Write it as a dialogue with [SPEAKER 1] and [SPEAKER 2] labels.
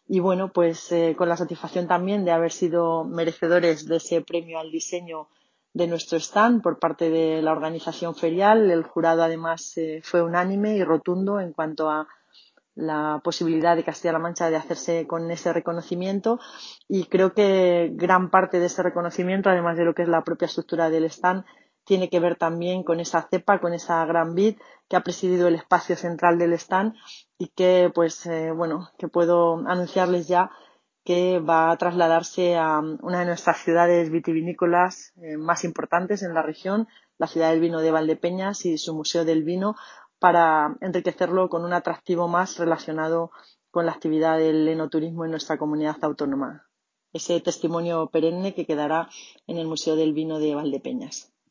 [SPEAKER 1] Y bueno, pues con la satisfacción también de haber sido merecedores de ese premio al diseño de nuestro stand por parte de la organización ferial. El jurado además fue unánime y rotundo en cuanto a la posibilidad de Castilla-La Mancha de hacerse con ese reconocimiento, y creo que gran parte de ese reconocimiento, además de lo que es la propia estructura del stand, tiene que ver también con esa cepa, con esa gran vid que ha presidido el espacio central del stand y que, pues, bueno, que puedo anunciarles ya que va a trasladarse a una de nuestras ciudades vitivinícolas más importantes en la región, la ciudad del vino de Valdepeñas y su Museo del Vino, para enriquecerlo con un atractivo más relacionado con la actividad del enoturismo en nuestra comunidad autónoma. Ese testimonio perenne que quedará en el Museo del Vino de Valdepeñas.